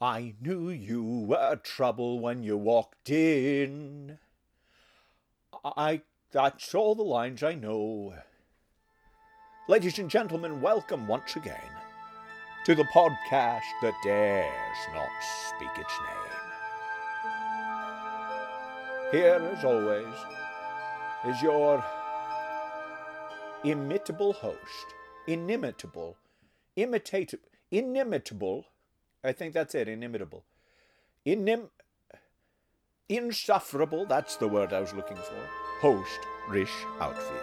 I knew you were trouble when you walked in. That's all the lines I know. Ladies and gentlemen, welcome once again to the podcast that dares not speak its name. Here, as always, is your inimitable host. Inimitable. I think that's it, inimitable. Insufferable, that's the word I was looking for. Host, Rish Outfield.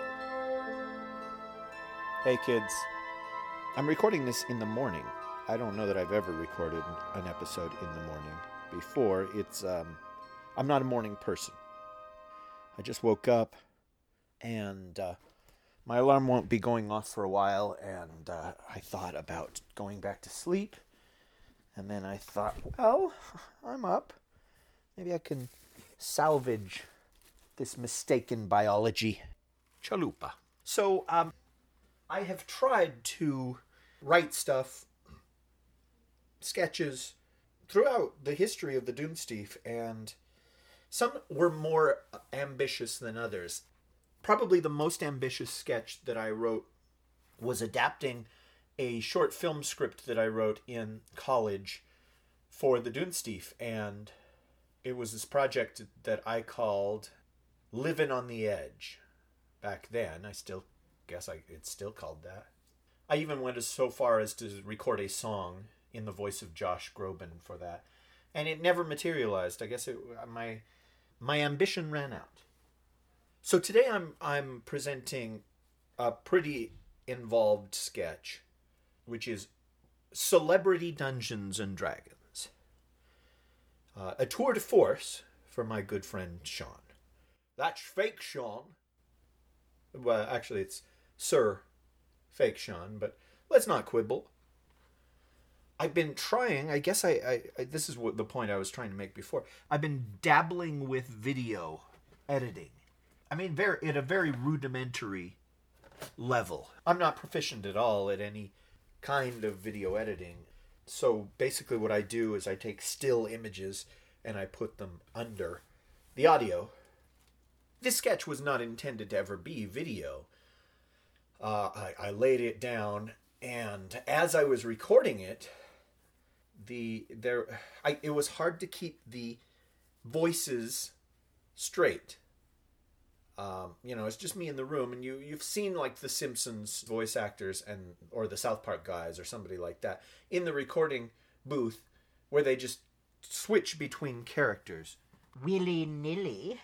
Hey kids, I'm recording this in the morning. I don't know that I've ever recorded an episode in the morning before. I'm not a morning person. I just woke up and my alarm won't be going off for a while, and I thought about going back to sleep. And then I thought, well, I'm up. Maybe I can salvage this mistaken biology. Chalupa. So, I have tried to write stuff, sketches, throughout the history of the Doomstief, and some were more ambitious than others. Probably the most ambitious sketch that I wrote was adapting a short film script that I wrote in college for the Doomstief, and it was this project that I called Living on the Edge. Back then, I still guess it's still called that. I even went so far as to record a song in the voice of Josh Groban for that, and it never materialized. I guess my ambition ran out. So today I'm presenting a pretty involved sketch, which is Celebrity Dungeons and Dragons. A tour de force for my good friend Sean. That's fake Sean. Well, actually it's Sir Fake Sean, but let's not quibble. I've been trying, I guess this is what the point I was trying to make before. I've been dabbling with video editing. I mean, at a very rudimentary level. I'm not proficient at all at any kind of video editing. So basically what I do is I take still images and I put them under the audio. This sketch was not intended to ever be video. I laid it down, and as I was recording it, it was hard to keep the voices straight. It's just me in the room, and you've seen like the Simpsons voice actors or the South Park guys or somebody like that in the recording booth where they just switch between characters willy-nilly.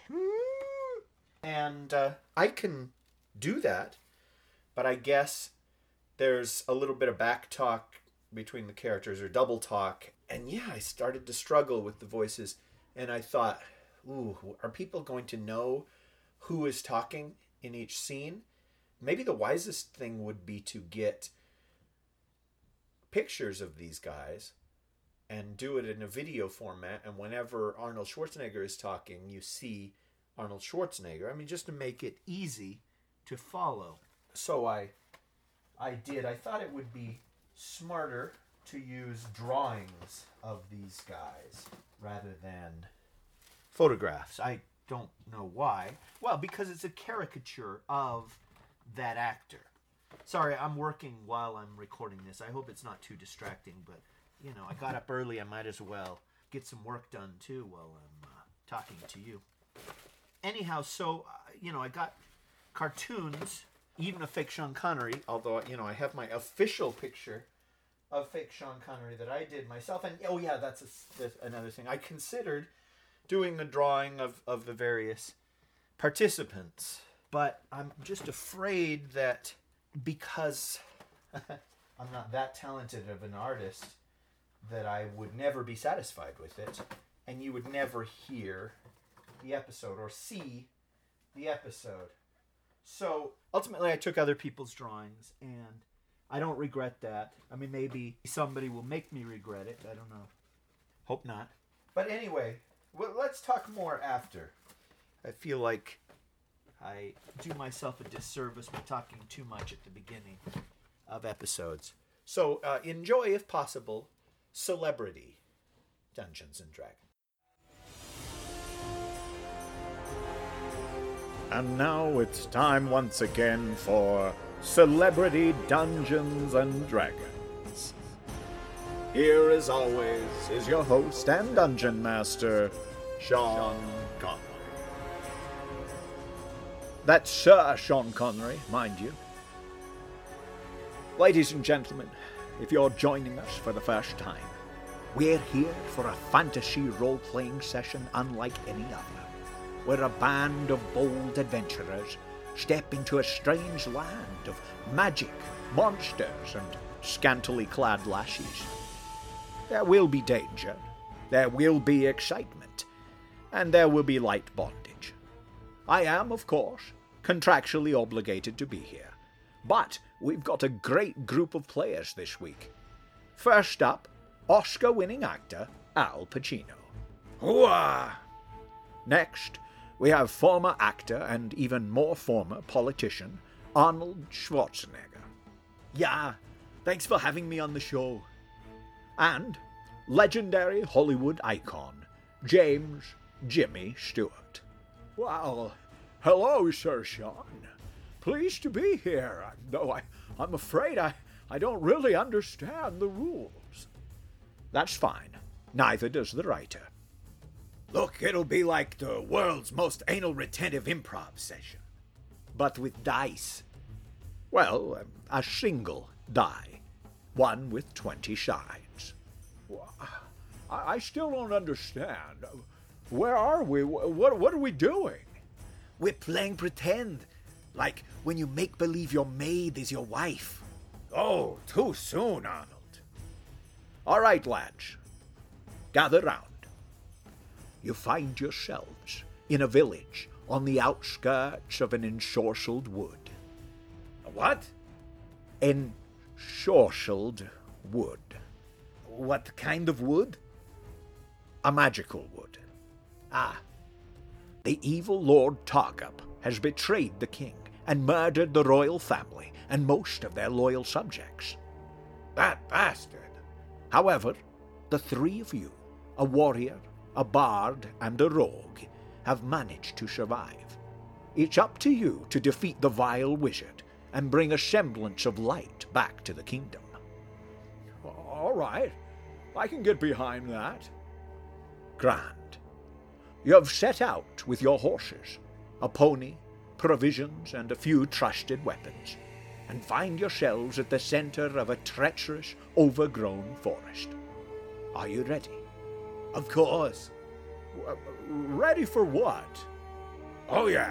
And I can do that, but I guess there's a little bit of back talk between the characters or double talk. And yeah, I started to struggle with the voices, and I thought, ooh, are people going to know who is talking in each scene? Maybe the wisest thing would be to get pictures of these guys and do it in a video format, and whenever Arnold Schwarzenegger is talking, you see Arnold Schwarzenegger. I mean, just to make it easy to follow. So I did. I thought it would be smarter to use drawings of these guys rather than photographs. I don't know why. Well, because it's a caricature of that actor. Sorry, I'm working while I'm recording this. I hope it's not too distracting, but, I got up early. I might as well get some work done, too, while I'm talking to you. Anyhow, so, I got cartoons, even of Fake Sean Connery, although, I have my official picture of Fake Sean Connery that I did myself. And, oh, yeah, that's another thing. I considered doing a drawing of the various participants, but I'm just afraid that because I'm not that talented of an artist that I would never be satisfied with it, and you would never hear the episode or see the episode. So ultimately I took other people's drawings, and I don't regret that. I mean, maybe somebody will make me regret it. I don't know. Hope not. But anyway, let's talk more after. I feel like I do myself a disservice by talking too much at the beginning of episodes. So enjoy, if possible, Celebrity Dungeons and Dragons. And now it's time once again for Celebrity Dungeons and Dragons. Here, as always, is your host and Dungeon Master, Sean Connery. That's Sir Sean Connery, mind you. Ladies and gentlemen, if you're joining us for the first time, we're here for a fantasy role-playing session unlike any other, where a band of bold adventurers step into a strange land of magic, monsters, and scantily clad lassies. There will be danger, there will be excitement, and there will be light bondage. I am, of course, contractually obligated to be here, but we've got a great group of players this week. First up, Oscar-winning actor Al Pacino. Hooah! Next, we have former actor and even more former politician Arnold Schwarzenegger. Yeah, thanks for having me on the show. And legendary Hollywood icon James Jimmy Stewart. Well, hello, Sir Sean. Pleased to be here, though I'm afraid I don't really understand the rules. That's fine. Neither does the writer. Look, it'll be like the world's most anal-retentive improv session, but with dice. Well, a single die, one with 20 sides. I still don't understand. Where are we? What are we doing? We're playing pretend, like when you make believe your maid is your wife. Oh, too soon, Arnold. All right, lads, gather round. You find yourselves in a village on the outskirts of an ensorcelled wood. A what? Ensorcelled wood. What kind of wood? A magical wood. Ah. The evil Lord Targup has betrayed the king and murdered the royal family and most of their loyal subjects. That bastard! However, the three of you, a warrior, a bard, and a rogue, have managed to survive. It's up to you to defeat the vile wizard and bring a semblance of light back to the kingdom. All right, I can get behind that. Grand. You have set out with your horses, a pony, provisions, and a few trusted weapons, and find yourselves at the center of a treacherous, overgrown forest. Are you ready? Of course. Ready for what? Oh, yeah.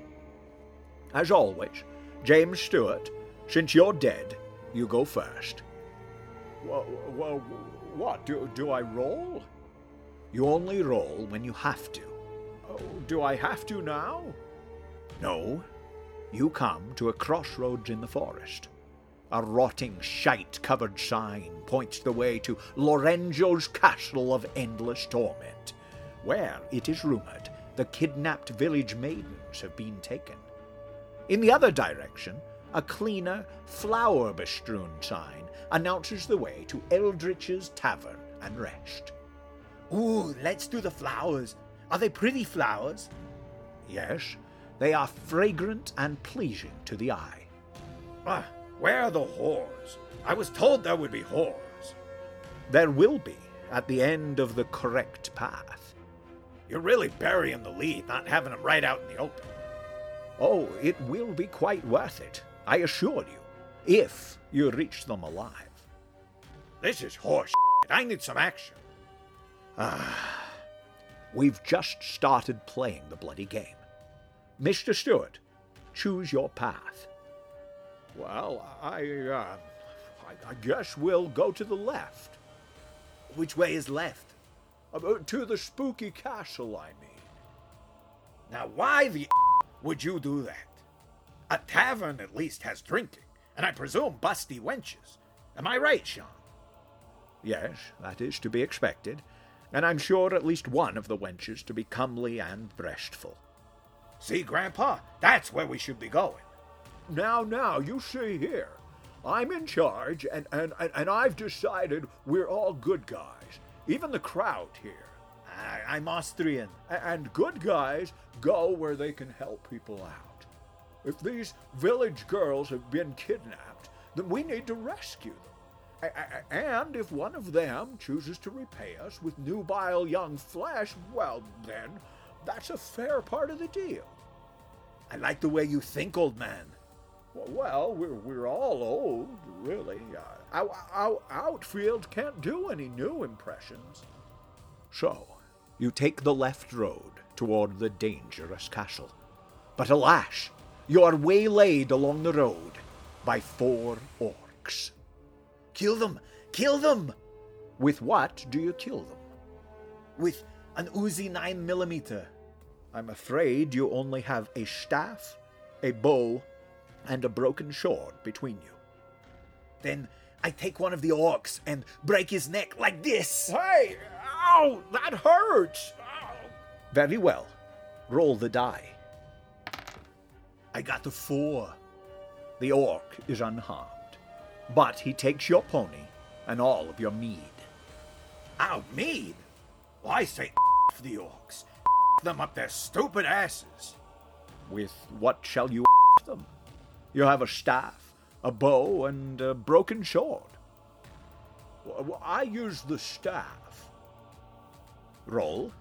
As always, James Stewart, since you're dead, you go first. Well, what? Do I roll? You only roll when you have to. Oh, do I have to now? No. You come to a crossroads in the forest. A rotting, shite-covered sign points the way to Lorenzo's Castle of Endless Torment, where, it is rumored, the kidnapped village maidens have been taken. In the other direction, a cleaner, flower-bestrewn sign announces the way to Eldritch's Tavern and Rest. Ooh, let's do the flowers. Are they pretty flowers? Yes, they are fragrant and pleasing to the eye. Where are the whores? I was told there would be whores. There will be, at the end of the correct path. You're really burying the lead, not having them right out in the open. Oh, it will be quite worth it, I assure you, if you reach them alive. This is horse shit. I need some action. We've just started playing the bloody game. Mr. Stewart, choose your path. Well, I guess we'll go to the left. Which way is left? To the spooky castle, I mean. Now, why the would you do that? A tavern at least has drinking, and I presume busty wenches. Am I right, Sean? Yes, that is to be expected, and I'm sure at least one of the wenches to be comely and breastful. See, Grandpa, that's where we should be going. Now, you see here. I'm in charge, and I've decided we're all good guys, even the crowd here. I'm Austrian. And good guys go where they can help people out. If these village girls have been kidnapped, then we need to rescue them. And if one of them chooses to repay us with nubile young flesh, well, then that's a fair part of the deal. I like the way you think, old man. Well, we're all old, really. Our outfield can't do any new impressions. So, you take the left road toward the dangerous castle. But alas, you are waylaid along the road by 4 orcs. Kill them! Kill them! With what do you kill them? With an Uzi 9mm. I'm afraid you only have a staff, a bow, and a broken sword between you. Then I take one of the orcs and break his neck like this. Hey! Ow! That hurts! Ow. Very well. Roll the die. I got a 4. The orc is unharmed, but he takes your pony and all of your mead. Ow, mead? Well, I say f the orcs. Them up their stupid asses. With what shall you them? You have a staff, a bow, and a broken sword. I use the staff. Roll.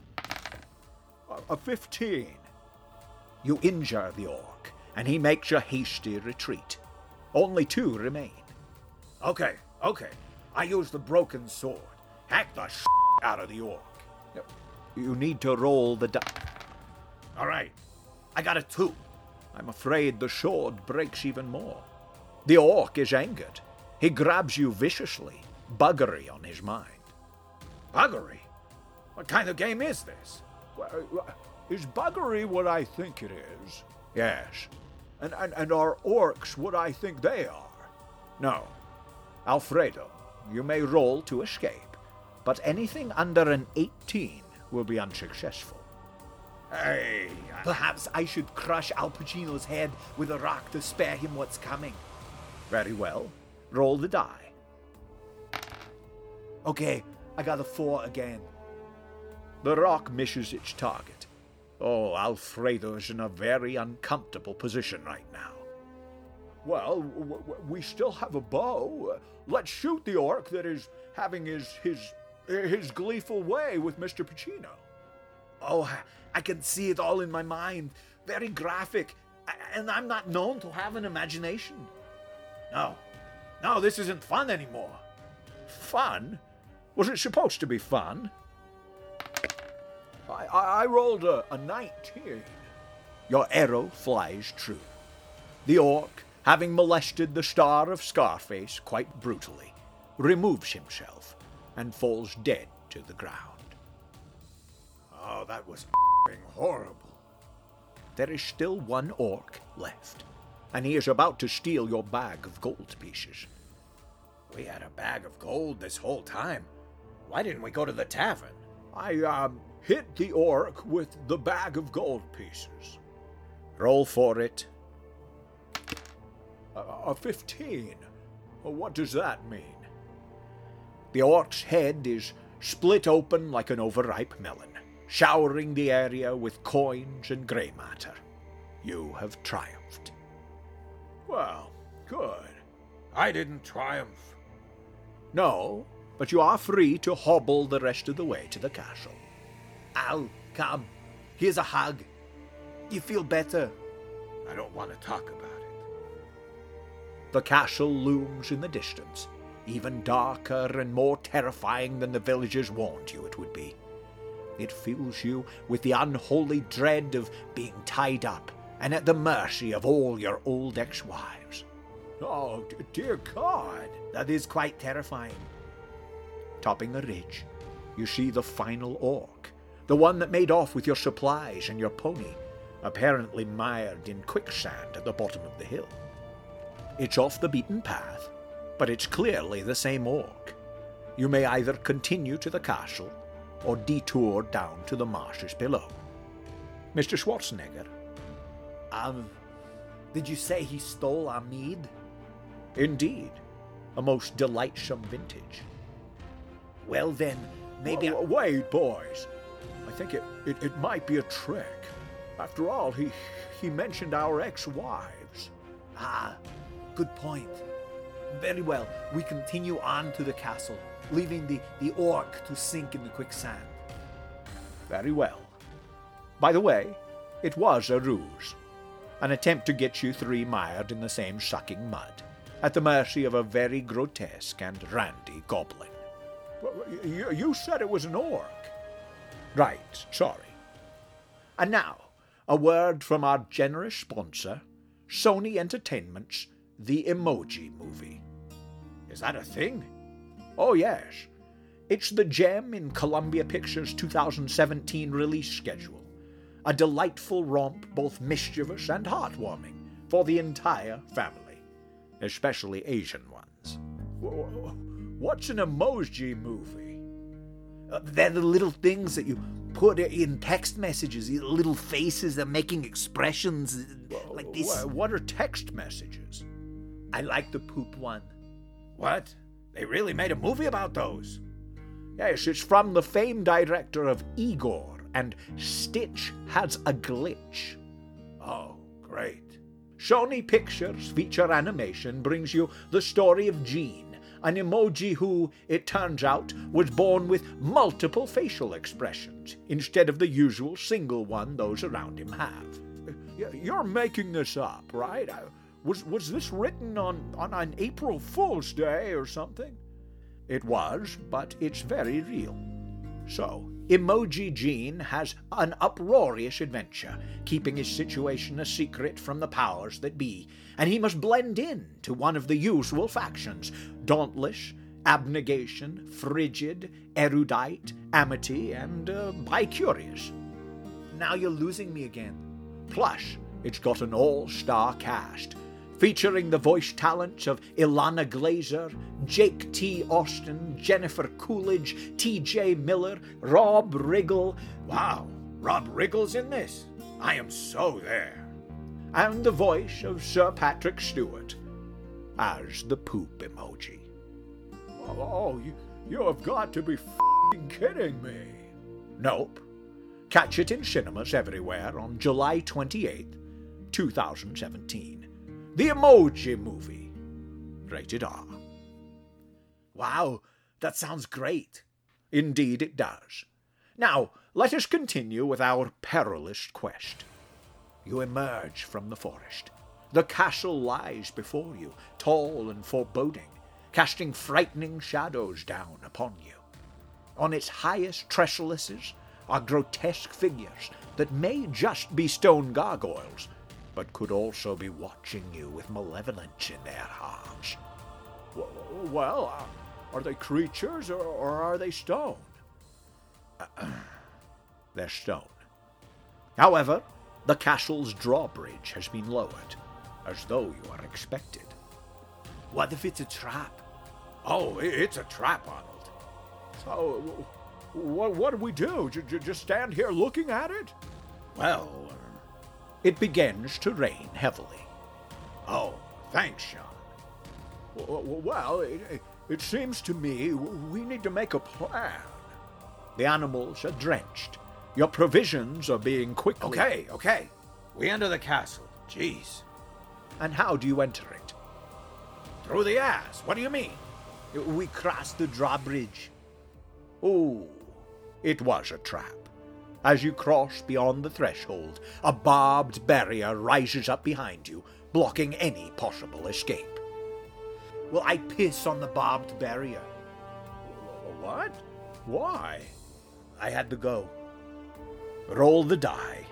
A 15. You injure the orc, and he makes a hasty retreat. Only 2 remain. Okay. I use the broken sword. Hack the out of the orc. You need to roll the die. All right. I got a 2. I'm afraid the sword breaks even more. The orc is angered. He grabs you viciously, buggery on his mind. Buggery? What kind of game is this? Is buggery what I think it is? Yes. And are orcs what I think they are? No. Alfredo, you may roll to escape, but anything under an 18 will be unsuccessful. Hey, perhaps I should crush Al Pacino's head with a rock to spare him what's coming. Very well. Roll the die. Okay, I got a 4 again. The rock misses its target. Oh, Alfredo's in a very uncomfortable position right now. Well, we still have a bow. Let's shoot the orc that is having his gleeful way with Mr. Pacino. Oh, I can see it all in my mind. Very graphic. And I'm not known to have an imagination. No, this isn't fun anymore. Fun? Was it supposed to be fun? I rolled a 19. Your arrow flies true. The orc, having molested the star of Scarface quite brutally, removes himself and falls dead to the ground. Oh, that was horrible. There is still 1 orc left, and he is about to steal your bag of gold pieces. We had a bag of gold this whole time. Why didn't we go to the tavern? I hit the orc with the bag of gold pieces. Roll for it. A 15. What does that mean? The orc's head is split open like an overripe melon, showering the area with coins and grey matter. You have triumphed. Well, good. I didn't triumph. No, but you are free to hobble the rest of the way to the castle. Al, come. Here's a hug. You feel better? I don't want to talk about it. The castle looms in the distance, even darker and more terrifying than the villagers warned you it would be. It fills you with the unholy dread of being tied up and at the mercy of all your old ex-wives. Oh, dear God, that is quite terrifying. Topping a ridge, you see the final orc, the one that made off with your supplies and your pony, apparently mired in quicksand at the bottom of the hill. It's off the beaten path, but it's clearly the same orc. You may either continue to the castle or detour down to the marshes below. Mr. Schwarzenegger? Did you say he stole our mead? Indeed, a most delightsome vintage. Well then, maybe... Wait, boys. I think it might be a trick. After all, he mentioned our ex-wives. Ah, good point. Very well, we continue on to the castle, leaving the orc to sink in the quicksand. Very well. By the way, it was a ruse. An attempt to get you three mired in the same sucking mud, at the mercy of a very grotesque and randy goblin. You said it was an orc. Right, sorry. And now, a word from our generous sponsor, Sony Entertainment's The Emoji Movie. Is that a thing? Oh, yes. It's the gem in Columbia Pictures' 2017 release schedule. A delightful romp, both mischievous and heartwarming, for the entire family, especially Asian ones. What's an emoji movie? They're the little things that you put in text messages, little faces that are making expressions like this. What are text messages? I like the poop one. What? They really made a movie about those? Yes, it's from the famed director of Igor and Stitch Has a Glitch. Oh, great. Sony Pictures feature animation brings you the story of Jean, an emoji who, it turns out, was born with multiple facial expressions instead of the usual single one those around him have. You're making this up, right? Was this written on an April Fool's Day or something? It was, but it's very real. So, Emoji Jean has an uproarious adventure, keeping his situation a secret from the powers that be, and he must blend in to one of the usual factions: dauntless, abnegation, frigid, erudite, amity, and bi-curious. Now you're losing me again. Plus, it's got an all-star cast, featuring the voice talents of Ilana Glazer, Jake T. Austin, Jennifer Coolidge, T.J. Miller, Rob Riggle. Wow, Rob Riggle's in this. I am so there. And the voice of Sir Patrick Stewart as the poop emoji. Oh, you have got to be f***ing kidding me. Nope. Catch it in cinemas everywhere on July 28th, 2017. The Emoji Movie. Rated R. Wow, that sounds great. Indeed it does. Now, let us continue with our perilous quest. You emerge from the forest. The castle lies before you, tall and foreboding, casting frightening shadows down upon you. On its highest trellises are grotesque figures that may just be stone gargoyles, but could also be watching you with malevolence in their hearts. Well, are they creatures or are they stone? They're stone. However, the castle's drawbridge has been lowered, as though you are expected. What if it's a trap? Oh, it's a trap, Arnold. So, what do we do? Just stand here looking at it? Well, it begins to rain heavily. Oh, thanks, Sean. Well, it seems to me we need to make a plan. The animals are drenched. Your provisions are being quickly... Okay. We enter the castle. Jeez. And how do you enter it? Through the ass. What do you mean? We crossed the drawbridge. Oh, it was a trap. As you cross beyond the threshold, a barbed barrier rises up behind you, blocking any possible escape. Well, I piss on the barbed barrier. What? Why? I had to go. Roll the die.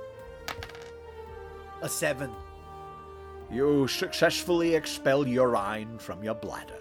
A 7. You successfully expel urine from your bladder.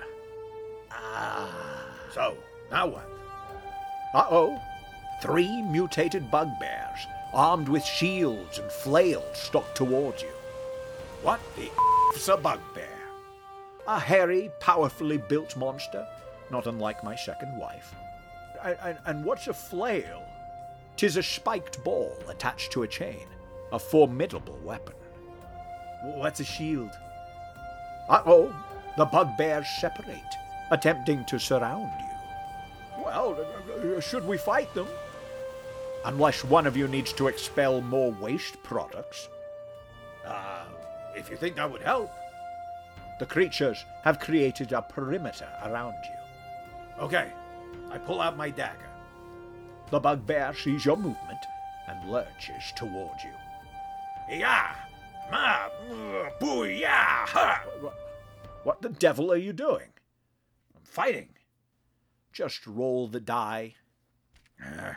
So, now what? Uh-oh. 3 mutated bugbears, armed with shields and flails, stalk towards you. What the f***'s a bugbear? A hairy, powerfully built monster, not unlike my second wife. And what's a flail? 'Tis a spiked ball attached to a chain, a formidable weapon. What's a shield? Uh-oh, the bugbears separate, attempting to surround you. Well, should we fight them? Unless one of you needs to expel more waste products. If you think that would help. The creatures have created a perimeter around you. Okay, I pull out my dagger. The bugbear sees your movement and lurches toward you. Yeah! Ma! Booyah! Ha! What the devil are you doing? I'm fighting. Just roll the die. A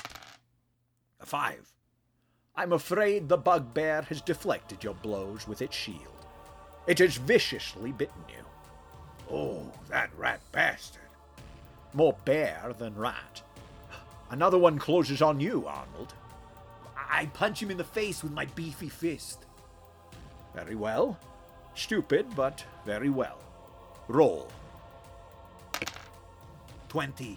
5. I'm afraid the bugbear has deflected your blows with its shield. It has viciously bitten you. Oh, that rat bastard. More bear than rat. Another one closes on you, Arnold. I punch him in the face with my beefy fist. Very well. Stupid, but very well. Roll. 20.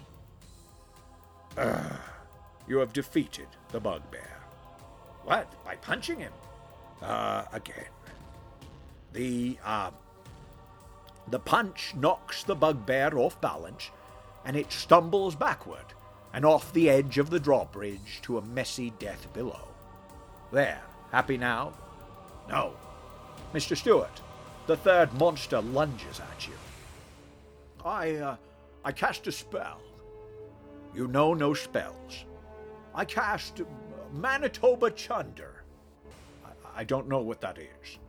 You have defeated the bugbear. What? By punching him? Again. The punch knocks the bugbear off balance, and it stumbles backward and off the edge of the drawbridge to a messy death below. There, happy now? No. Mr. Stewart, the third monster lunges at you. I cast a spell. You know no spells. I cast Manitoba Chunder. I don't know what that is.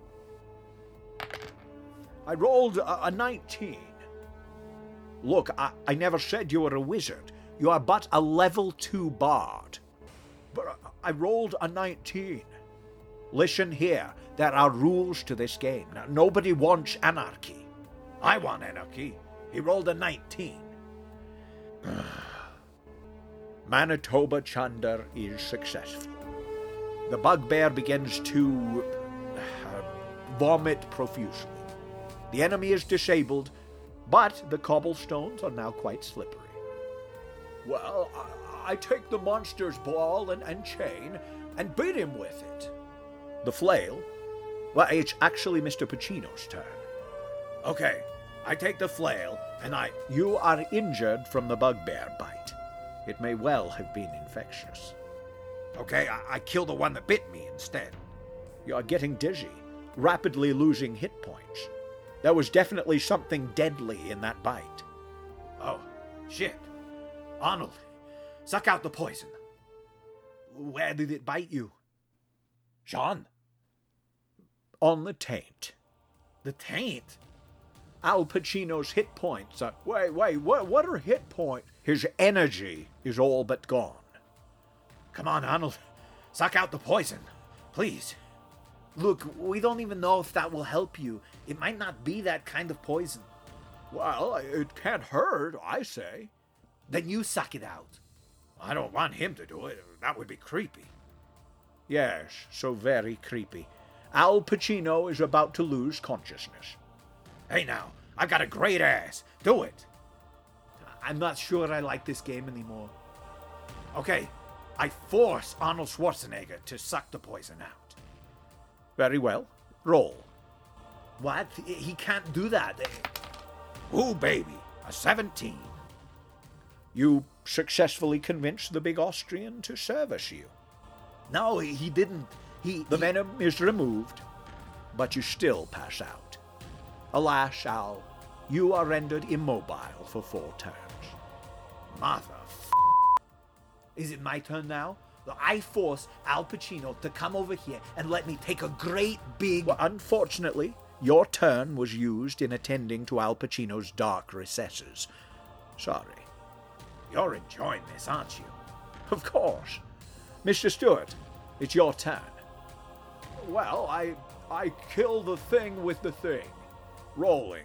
I rolled a 19. Look, I never said you were a wizard. You are but a level 2 bard. But I rolled a 19. Listen here, there are rules to this game. Now, nobody wants anarchy. I want anarchy. He rolled a 19. Manitoba Chunder is successful. The bugbear begins to vomit profusely. The enemy is disabled, but the cobblestones are now quite slippery. Well, I take the monster's ball and chain and beat him with it. The flail? Well, it's actually Mr. Pacino's turn. Okay, I take the flail and You are injured from the bugbear bite. It may well have been infectious. Okay, I kill the one that bit me instead. You are getting dizzy, rapidly losing hit points. There was definitely something deadly in that bite. Oh, shit. Arnold, suck out the poison. Where did it bite you? Sean? On the taint. The taint? Al Pacino's hit points are... Wait, what are hit points? His energy is all but gone. Come on, Arnold. Suck out the poison. Please. Look, we don't even know if that will help you. It might not be that kind of poison. Well, it can't hurt, I say. Then you suck it out. I don't want him to do it. That would be creepy. Yes, so very creepy. Al Pacino is about to lose consciousness. Hey now, I've got a great ass. Do it. I'm not sure I like this game anymore. Okay, I force Arnold Schwarzenegger to suck the poison out. Very well. Roll. What? He can't do that. Ooh, baby. A 17. You successfully convinced the big Austrian to service you. No, he didn't. The venom is removed, but you still pass out. Alas, Al, you are rendered immobile for 4 turns. Mother. Is it my turn now? I force Al Pacino to come over here and let me take a great big... Well, unfortunately, your turn was used in attending to Al Pacino's dark recesses. Sorry. You're enjoying this, aren't you? Of course. Mr. Stewart, it's your turn. Well, I kill the thing with the thing. Rolling.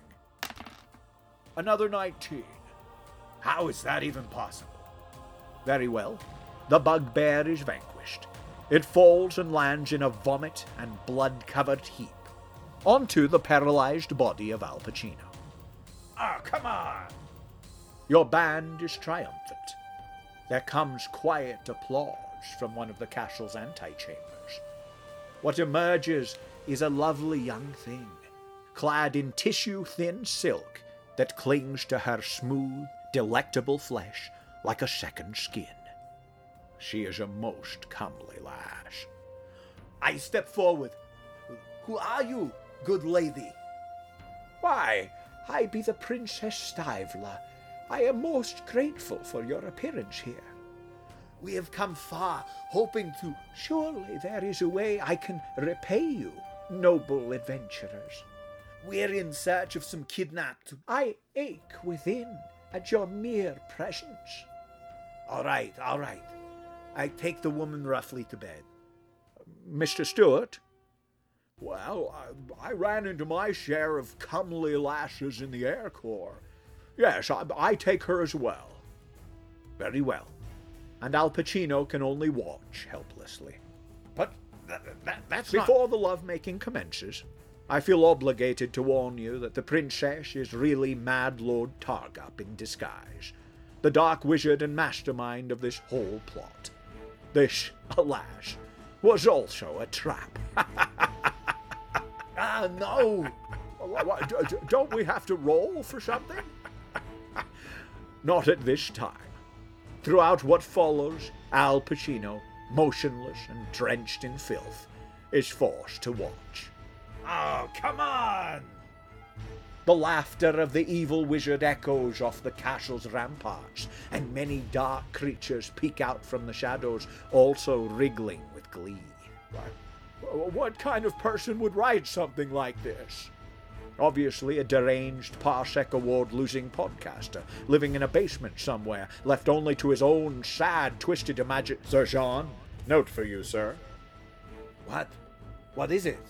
Another 19. How is that even possible? Very well. The bugbear is vanquished. It falls and lands in a vomit and blood-covered heap onto the paralyzed body of Al Pacino. Ah, come on! Your band is triumphant. There comes quiet applause from one of the castle's antechambers. What emerges is a lovely young thing, clad in tissue-thin silk that clings to her smooth, delectable flesh like a second skin. She is a most comely lass. I step forward. Who are you, good lady? Why, I be the Princess Stivela. I am most grateful for your appearance here. We have come far, hoping to... Surely there is a way I can repay you, noble adventurers. We're in search of some kidnapped... I ache within at your mere presence. All right. I take the woman roughly to bed. Mr. Stewart? Well, I ran into my share of comely lasses in the Air Corps. Yes, I take her as well. Very well. And Al Pacino can only watch helplessly. But that's Before the lovemaking commences, I feel obligated to warn you that the princess is really Mad Lord Targup in disguise, the dark wizard and mastermind of this whole plot. This, alas, was also a trap. Ah, no! Don't we have to roll for something? Not at this time. Throughout what follows, Al Pacino, motionless and drenched in filth, is forced to watch. Oh, come on! The laughter of the evil wizard echoes off the castle's ramparts, and many dark creatures peek out from the shadows, also wriggling with glee. What kind of person would write something like this? Obviously a deranged Parsec Award-losing podcaster, living in a basement somewhere, left only to his own sad, twisted imagination. Sir Jean, note for you, sir. What? What is it?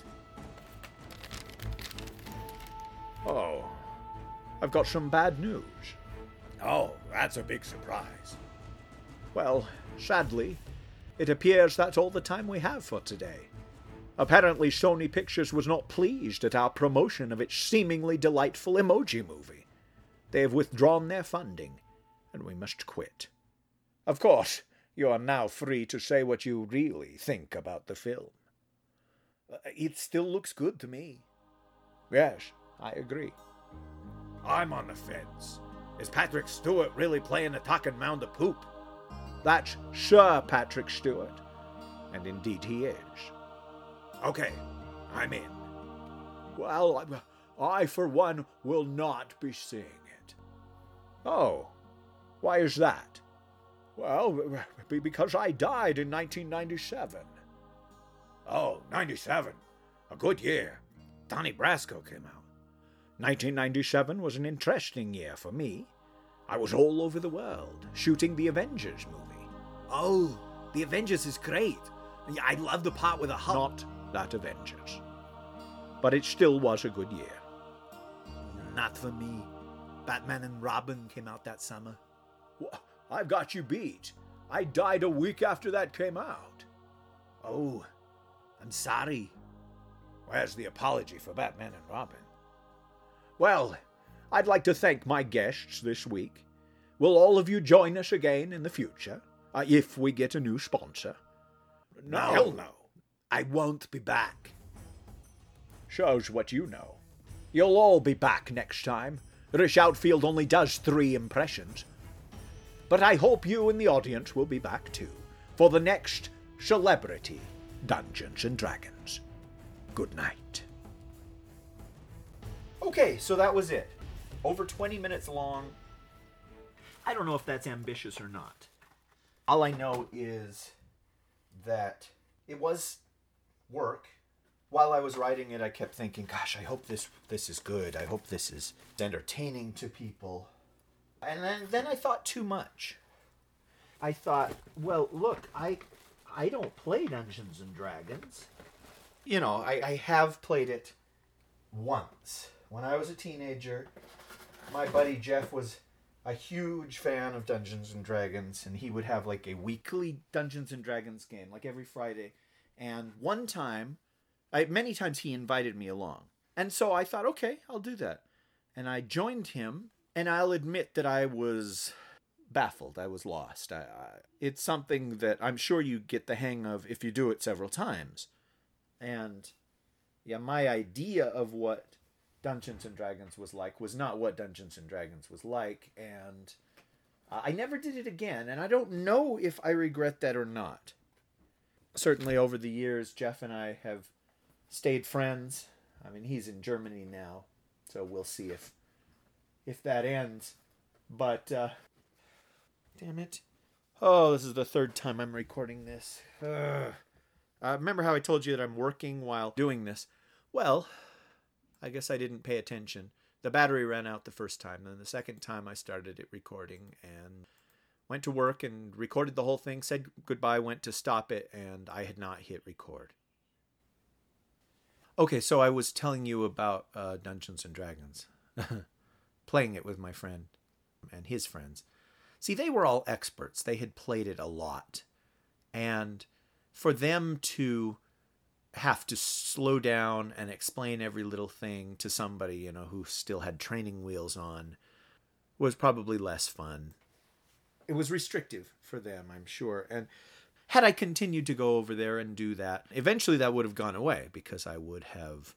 Oh, I've got some bad news. Oh, that's a big surprise. Well, sadly, it appears that's all the time we have for today. Apparently, Sony Pictures was not pleased at our promotion of its seemingly delightful Emoji Movie. They have withdrawn their funding, and we must quit. Of course, you are now free to say what you really think about the film. It still looks good to me. Yes, I agree. I'm on the fence. Is Patrick Stewart really playing a talking mound of poop? That's Sir Patrick Stewart, and indeed he is. Okay, I'm in. Well, I for one will not be seeing it. Oh, why is that? Well, because I died in 1997. Oh, 97. A good year. Donnie Brasco came out. 1997 was an interesting year for me. I was all over the world, shooting the Avengers movie. Oh, the Avengers is great. I love the part with the Hulk. Not that Avengers. But it still was a good year. Not for me. Batman and Robin came out that summer. I've got you beat. I died a week after that came out. Oh, I'm sorry. Where's the apology for Batman and Robin? Well, I'd like to thank my guests this week. Will all of you join us again in the future, if we get a new sponsor? No. Hell no. I won't be back. Shows what you know. You'll all be back next time. Rish Outfield only does 3 impressions. But I hope you in the audience will be back too, for the next Celebrity Dungeons and Dragons. Good night. Okay, so that was it. Over 20 minutes long. I don't know if that's ambitious or not. All I know is that it was work. While I was writing it, I kept thinking, gosh, I hope this is good. I hope this is entertaining to people. And then I thought too much. I thought, well, look, I don't play Dungeons and Dragons. You know, I have played it once. When I was a teenager, my buddy Jeff was a huge fan of Dungeons and Dragons, and he would have like a weekly Dungeons and Dragons game, like every Friday. And one time, many times he invited me along. And so I thought, okay, I'll do that. And I joined him, and I'll admit that I was baffled. I was lost. It's something that I'm sure you get the hang of if you do it several times. And yeah, my idea of what Dungeons and Dragons was like was not what Dungeons and Dragons was like. And I never did it again, and I don't know if I regret that or not. Certainly over the years, Jeff and I have stayed friends. I mean, he's in Germany now, so we'll see if that ends. But, damn it. Oh, this is the third time I'm recording this. Remember how I told you that I'm working while doing this? Well, I guess I didn't pay attention. The battery ran out the first time. Then the second time I started it recording and went to work and recorded the whole thing, said goodbye, went to stop it, and I had not hit record. Okay, so I was telling you about Dungeons and Dragons. Playing it with my friend and his friends. See, they were all experts. They had played it a lot. And for them to have to slow down and explain every little thing to somebody, who still had training wheels on was probably less fun. It was restrictive for them, I'm sure. And had I continued to go over there and do that, eventually that would have gone away because I would have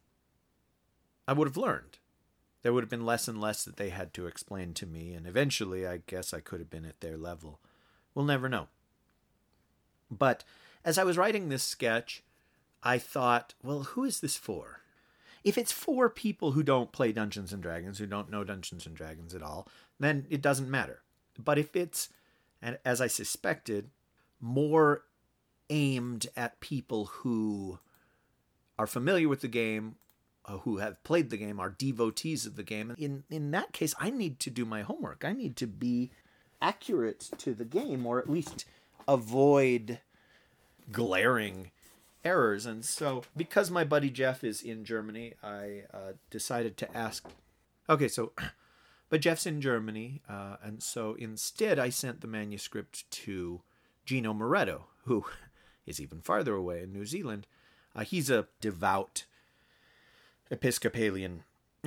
learned. There would have been less and less that they had to explain to me, and eventually I guess I could have been at their level. We'll never know. But as I was writing this sketch, I thought, well, who is this for? If it's for people who don't play Dungeons and Dragons, who don't know Dungeons and Dragons at all, then it doesn't matter. But if it's, and as I suspected, more aimed at people who are familiar with the game, who have played the game, are devotees of the game, in that case, I need to do my homework. I need to be accurate to the game, or at least avoid glaring errors. And so, because my buddy Jeff is in Germany, I decided to ask. Okay, so, but Jeff's in Germany, and so instead I sent the manuscript to Gino Moretto, who is even farther away in New Zealand. He's a devout Episcopalian,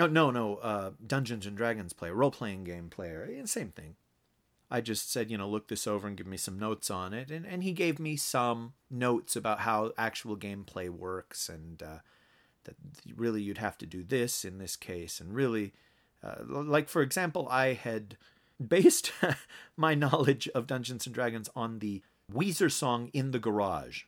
Dungeons and Dragons player, role-playing game player, same thing. I just said, look this over and give me some notes on it. And he gave me some notes about how actual gameplay works, and that really you'd have to do this in this case. And really, like, for example, I had based my knowledge of Dungeons and Dragons on the Weezer song In the Garage,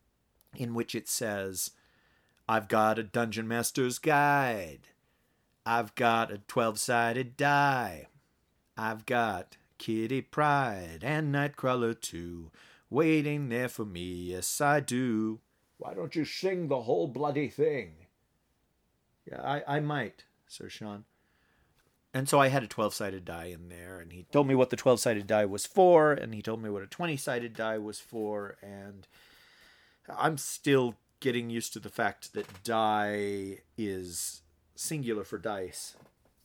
in which it says, I've got a Dungeon Master's Guide. I've got a 12-sided die. I've got Kitty Pryde and Nightcrawler too, waiting there for me, yes I do. Why don't you sing the whole bloody thing? Yeah, I might, Sir Sean. And so I had a 12-sided die in there, and he told me what the 12-sided die was for, and he told me what a 20-sided die was for, and I'm still getting used to the fact that die is singular for dice.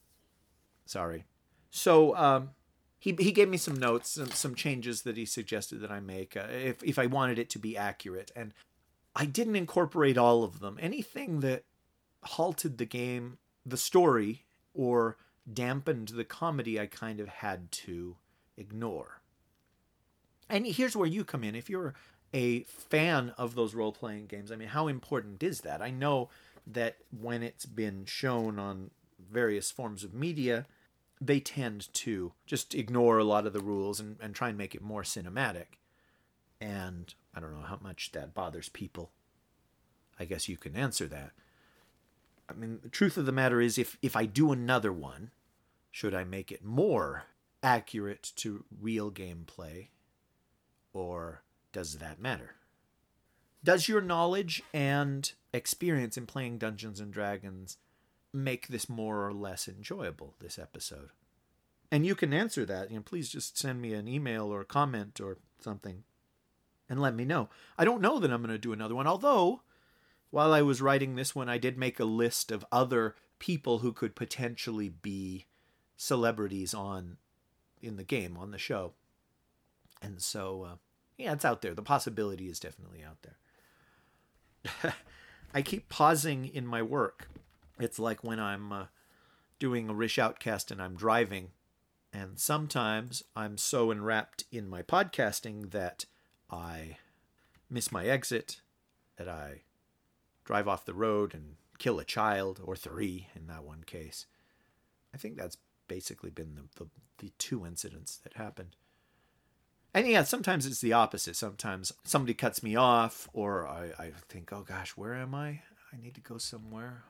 Sorry. So, he gave me some notes and some changes that he suggested that I make if I wanted it to be accurate. And I didn't incorporate all of them. Anything that halted the game, the story, or dampened the comedy, I kind of had to ignore. And here's where you come in. If you're a fan of those role-playing games, I mean, how important is that? I know that when it's been shown on various forms of media, they tend to just ignore a lot of the rules and try and make it more cinematic. And I don't know how much that bothers people. I guess you can answer that. I mean, the truth of the matter is, if I do another one, should I make it more accurate to real gameplay, or does that matter? Does your knowledge and experience in playing Dungeons and Dragons make this more or less enjoyable, this episode? And you can answer that. Please just send me an email or a comment or something and let me know. I don't know that I'm going to do another one, although while I was writing this one, I did make a list of other people who could potentially be celebrities in the game, on the show. And so, yeah, it's out there. The possibility is definitely out there. I keep pausing in my work. It's like when I'm doing a Rish Outcast and I'm driving, and sometimes I'm so enwrapped in my podcasting that I miss my exit, that I drive off the road and kill a child, or 3 in that one case. I think that's basically been the 2 incidents that happened. And yeah, sometimes it's the opposite. Sometimes somebody cuts me off, or I think, oh gosh, where am I? I need to go somewhere.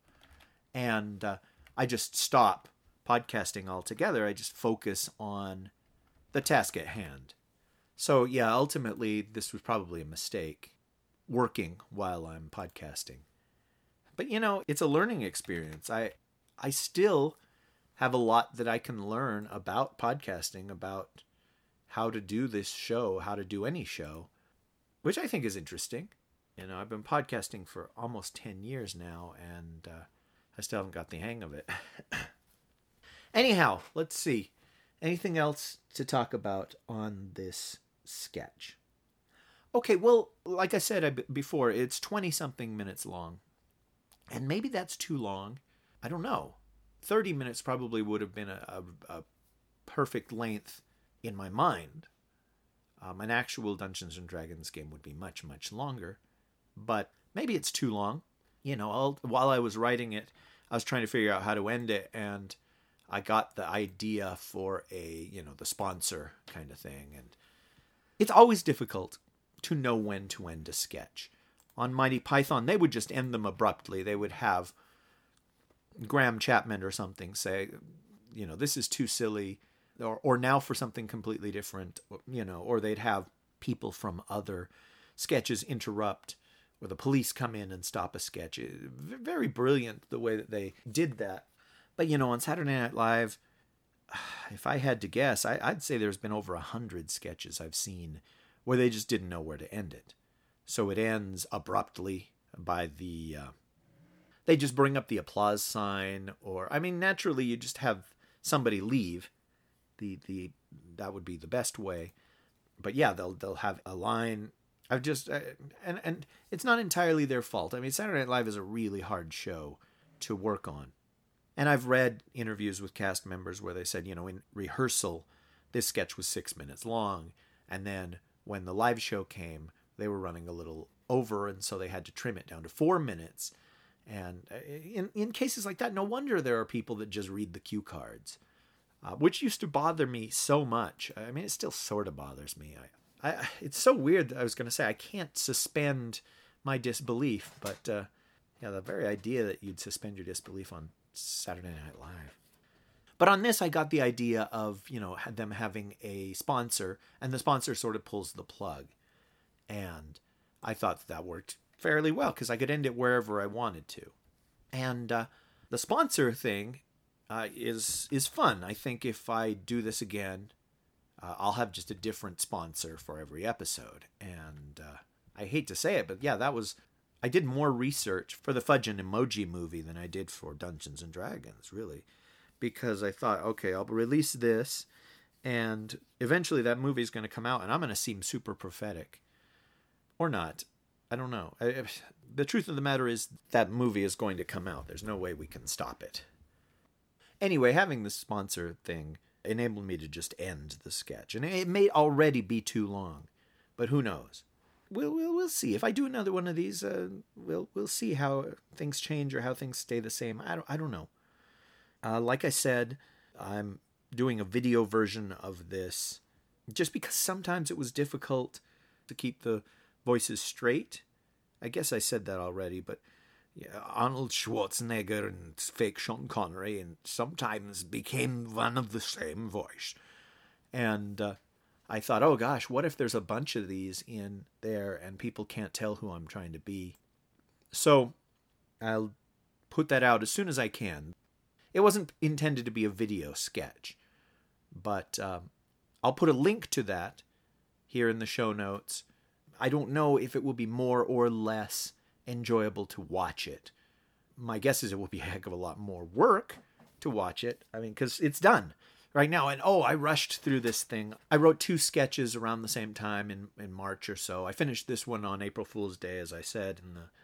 And I just stop podcasting altogether. I just focus on the task at hand. So yeah, ultimately, this was probably a mistake, working while I'm podcasting. But it's a learning experience. I still have a lot that I can learn about podcasting, about how to do this show, how to do any show, which I think is interesting. I've been podcasting for almost 10 years now, and I still haven't got the hang of it. Anyhow, let's see. Anything else to talk about on this sketch? Okay, well, like I said before, it's 20-something minutes long. And maybe that's too long. I don't know. 30 minutes probably would have been a perfect length in my mind. An actual Dungeons & Dragons game would be much, much longer. But maybe it's too long. While I was writing it, I was trying to figure out how to end it, and I got the idea for the sponsor kind of thing. And it's always difficult to know when to end a sketch. On Mighty Python, they would just end them abruptly. They would have Graham Chapman or something say, this is too silly, or now for something completely different, or they'd have people from other sketches interrupt, or the police come in and stop a sketch. Very brilliant the way that they did that. But, on Saturday Night Live, if I had to guess, I'd say there's been over 100 sketches I've seen where they just didn't know where to end it. So it ends abruptly by they just bring up the applause sign, or, naturally you just have somebody leave. That would be the best way. But yeah, they'll have a line. I've just, and it's not entirely their fault. Saturday Night Live is a really hard show to work on. And I've read interviews with cast members where they said, in rehearsal, this sketch was 6 minutes long. And then when the live show came, they were running a little over, and so they had to trim it down to 4 minutes. And in cases like that, no wonder there are people that just read the cue cards, which used to bother me so much. It still sort of bothers me. It's so weird. I was going to say I can't suspend my disbelief, but the very idea that you'd suspend your disbelief on Saturday Night Live. But on this, I got the idea of, them having a sponsor, and the sponsor sort of pulls the plug. And I thought that worked fairly well, because I could end it wherever I wanted to. And the sponsor thing is fun. I think if I do this again, I'll have just a different sponsor for every episode. And I hate to say it, but yeah, I did more research for the Fudge and Emoji movie than I did for Dungeons & Dragons, really. Because I thought, okay, I'll release this, and eventually that movie is going to come out, and I'm going to seem super prophetic. Or not. I don't know. The truth of the matter is that movie is going to come out. There's no way we can stop it. Anyway, having the sponsor thing enabled me to just end the sketch. And it may already be too long, but who knows? We'll see. If I do another one of these, we'll see how things change or how things stay the same. I don't know. Like I said, I'm doing a video version of this just because sometimes it was difficult to keep the voices straight. I guess I said that already, but yeah, Arnold Schwarzenegger and fake Sean Connery and sometimes became one of the same voice. And I thought, oh gosh, what if there's a bunch of these in there and people can't tell who I'm trying to be? So I'll put that out as soon as I can. It wasn't intended to be a video sketch, but I'll put a link to that here in the show notes. I don't know if it will be more or less enjoyable to watch it. My guess is it will be a heck of a lot more work to watch it. Because it's done right now. And I rushed through this thing. I wrote 2 sketches around the same time in March or so. I finished this one on April Fool's Day, as I said,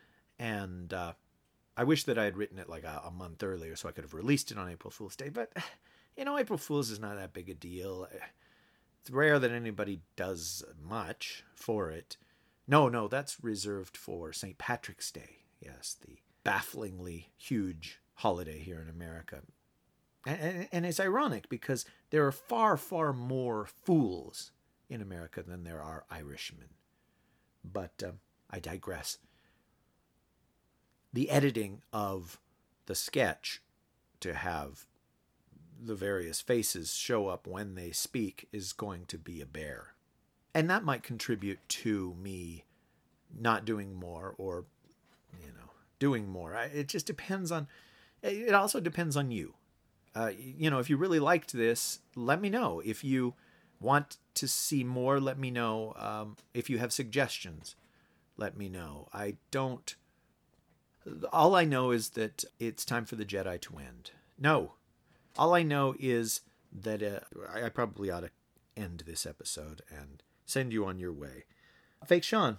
and I wish that I had written it like a month earlier so I could have released it on April Fool's Day. But, April Fool's is not that big a deal. It's rare that anybody does much for it. No, that's reserved for St. Patrick's Day. Yes, the bafflingly huge holiday here in America. And it's ironic because there are far, far more fools in America than there are Irishmen. But I digress. The editing of the sketch to have the various faces show up when they speak is going to be a bear. And that might contribute to me not doing more or, doing more. It just depends on, it also depends on you. If you really liked this, let me know. If you want to see more, let me know. If you have suggestions, let me know. All I know is that it's time for the Jedi to end. No. All I know is that I probably ought to end this episode and send you on your way. Fake Sean?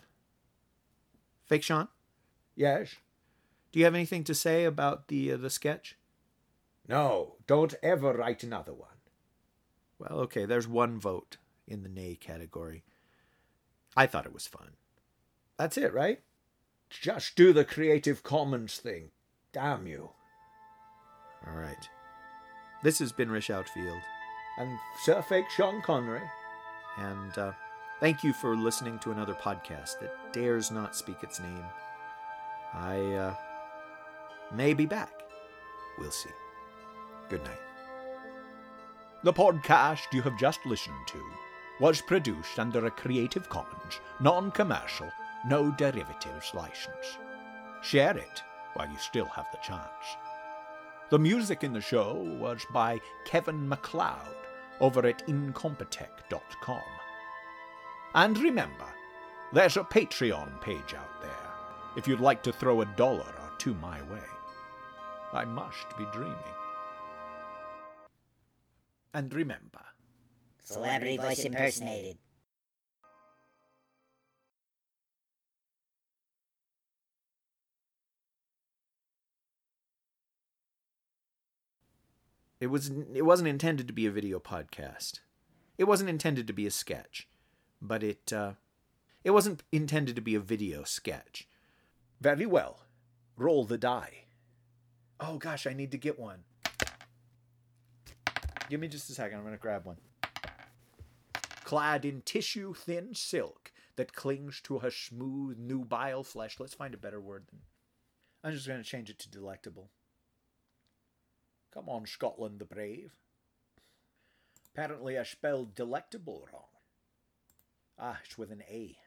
Yes? Do you have anything to say about the sketch? No, don't ever write another one. Well, okay, there's one vote in the nay category. I thought it was fun. That's it, right? Just do the Creative Commons thing. Damn you. All right. This has been Rish Outfield. And Sir Fake Sean Connery. And thank you for listening to another podcast that dares not speak its name. I may be back. We'll see. Good night. The podcast you have just listened to was produced under a Creative Commons, non-commercial, no derivatives license. Share it while you still have the chance. The music in the show was by Kevin MacLeod over at incompetech.com. And remember, there's a Patreon page out there if you'd like to throw $1 or $2 my way. I must be dreaming. And remember, Celebrity voice impersonated. It wasn't intended to be a video podcast. It wasn't intended to be a sketch, but it wasn't intended to be a video sketch. Very well. Roll the die. Oh gosh, I need to get one. Give me just a second. I'm going to grab one. Clad in tissue-thin silk that clings to her smooth, nubile flesh. Let's find a better word than... I'm just going to change it to delectable. Come on, Scotland the Brave. Apparently I spelled delectable wrong. Ah, it's with an A.